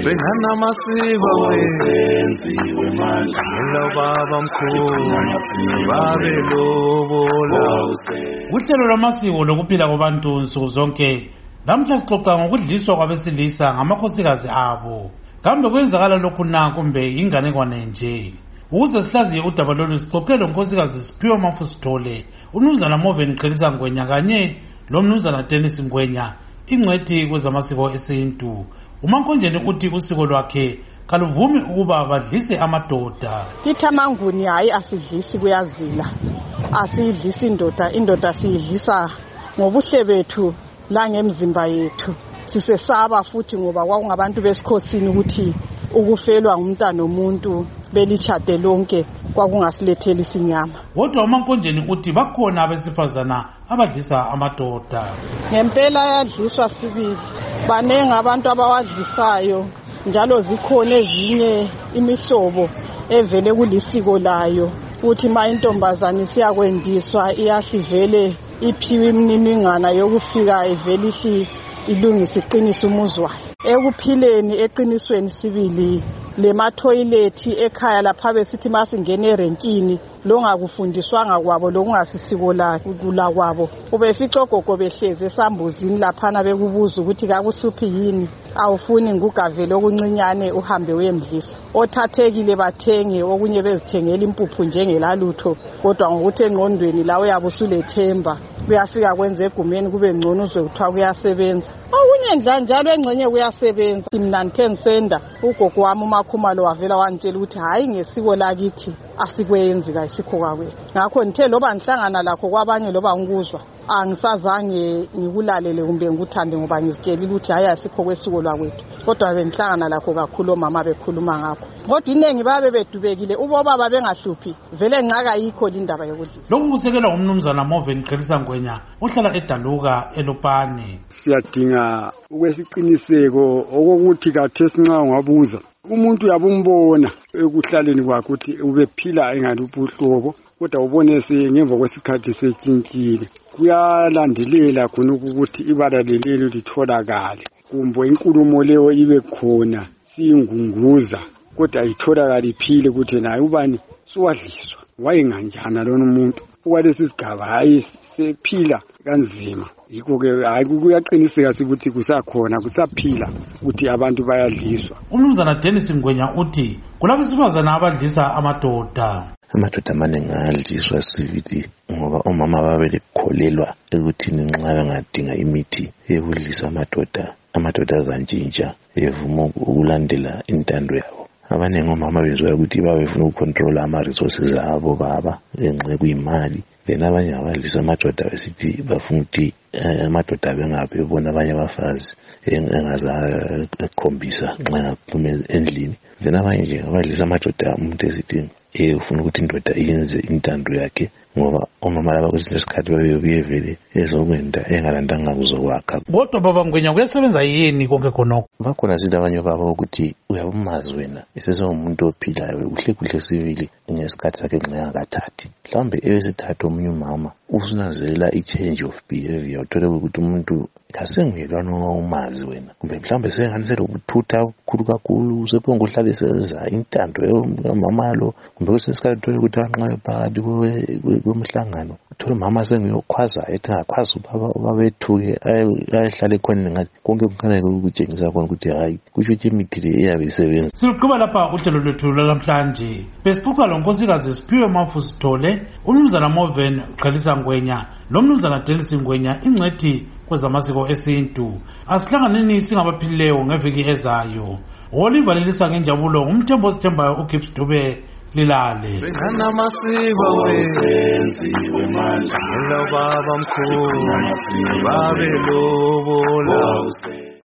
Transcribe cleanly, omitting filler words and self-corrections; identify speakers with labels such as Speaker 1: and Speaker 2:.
Speaker 1: Bengana masiko wenziwe manje lo baba mkhulu babe lobola.
Speaker 2: Uhlelo lwamasiko lokuphila kwabantu nsuku zonke namhla sixoxa ngokudliswa kwabesilisa ngamakhosikazi abo. Kambe kwenzakala lokhu na kumbe inganekwane nje? Ukuze sihlaziye udaba lolu sixoxele unkosikazi Siphiwe Mafusithole, umnumzana Moven Qhelisa Ngwenya kanye lomnumzana Dennis Ngwenya, ingcwethi kwezamasiko esintu. UMaNkonjeni uthi usiko lwakhe kaluvumi ukuba badlise amadoda.
Speaker 3: Ithamanguni hayi asidlisi kuyazila. Asidlisi indoda siyidlisa ngobuhle bethu la ngemzimba yethu. Sisesaba futhi ngoba kwakungabantu besikhosini ukuthi ukufelwa ngumntana nomuntu belichade lonke kwakungasilethela isinyama.
Speaker 2: Kodwa uMaNkonjeni uthi bakhona abesifazana abadlisa amadoda.
Speaker 3: Ngempela yadliswa sibili. Banenge abantu abawadlisayo njalo zikhona ezinye imihlobo evele kulisiko layo. Uthi ma intombazana siyakwendiswa iyasivele iphiwe imininingwana yokufika evele ilungisa iqinisa umuzi wayo. Ekuphileni eqinisweni sibili lemathoyilethi ekhaya lapha besithi masingene erenkini longakufundiswanga kwabo lokungasisiko la kwabo ubefica ogogo behleze esambuzini laphana bekubuza ukuthi kakuhluphi yini awufuni ngugavele okuncinyane uhambe uyemdlisa othathekile bathenge okunye bezithengela impuphu njengelalutho kodwa ngokuthi engqondweni lawo yabusulethemba kuyafika kwenze egumeni kube ngcono uzokuthiwa kuyasebenza okunye njalo engcenye kuyasebenza. Mina ngithe ngisenda ugogo wami uMakhumalo wavela wantshela ukuthi hayi ngesiko lakithi asikwenzi kayisikho kwakwethu. Ngakho ngithe loba ngihlangana lakho kwabanye loba ngikuzwa angisazange ngikulalele kumbe ngikuthande ngoba ngizitshelile ukuthi hayi asikho kwesiko lwakwethu. Kodwa bengihlangana lakho kakhulu omama bekhuluma ngakho. Kodwa inengi babe bedubekile ubobaba bengahluphi vele ngaka yikho indaba yokudlisa.
Speaker 2: Lokhu kusekelwa umnumzana Moven Qhelisa Ngwenya uhlala eDaluka eLupane.
Speaker 4: Siyadinga ukwesiqiniseko okokuthi kathesi nxa ungabuza umuntu yabumbona ekuhlaleni kwakhe ukuthi ubephila engaluphi uhlobo kodwa ubone ngemva kwesikhathi setshintshile kuyalandelela khona ukuthi ibala lelo litholakale kumbe inkulumo leyo ibe khona siyingunguza kodwa itholakale iphile ukuthi naye ubani siwadliswa wayenganjana lona umuntu ukwalesi sigaba hayi sephila kanzima. Yikho-ke hayi kuyaqiniseka ukuthi kusakhona kusaphila ukuthi abantu bayadliswa.
Speaker 2: Umnumzana Dennis Ngwenya uthi kulabesifazana abadlisa amadoda.
Speaker 5: Amadoda amaningi ayadliswa sivili ngoba omama babekholelwa ekuthini nxa bengadinga imithi yokudlisa amadoda azantshintsha evuma ukulandela intando yabo. Abaningi omama bezwa ukuthi babefuna ukucontrola ama-resources abo baba enxe kuyimali. Then abanye abadlisa amadoda besithi bafuna ukuthi amadoda bengabe bona abanye abafazi engaza ekhombisa nxa ngaphume endlini. Then abanye nje abadlisa amadoda umuntu esithi ufuna ukuthi indoda iyenze intando yakhe ngoba omama laba kwesinye isikhathi babebuye vele ezokwenda engalandanga kuzokwakha.
Speaker 2: Kodwa baba Ngwenya kuyasebenza yini konke khonokho?
Speaker 5: Bakhona sithi abanye baba ukuthi uyabumazi wena esesengumuntu ophilayo kuhle sivili ngesikhathi sakhe ngengakathathi. Mhlawumbe ewesithathu omunye umama usunazela i-change of behavior uthole ukuthi umuntu kasengelwana umazi wena kumbe mhlawumbe senganisele ukuthutha okukhulu kakhulu sephonga uhlale senza intando yomama lo kumbe kwesinye isikhathi uthole ukuthi anqayo phakathi kwemihlangano uthole umama sengiyokhwaza ethi angakhwazi ubaba ethuke ayehlale ekhona ngathi konke kukhanya ukutshengisa khona ukuthi hayi kusho ukuthi imithi le iyabe isebenza.
Speaker 2: Siluqhuba lapha uhlelo lwethu lwanamhlanje besixoxa lonkosikazi Siphiwe Mafusithole, umnumzana Moven Qhelisa Ngwenya lomnumzana Dennis Ngwenya, ingcwethi kwezamasiko esintu. Asihlanganeni singabaphilileyo ngeviki ezayo. Olivalelisa ngenjabulo umthembo sithembayo uGibbs Dube lilale.
Speaker 1: Bengana masiko wenziwe manje lo baba mkhulu babe lobola.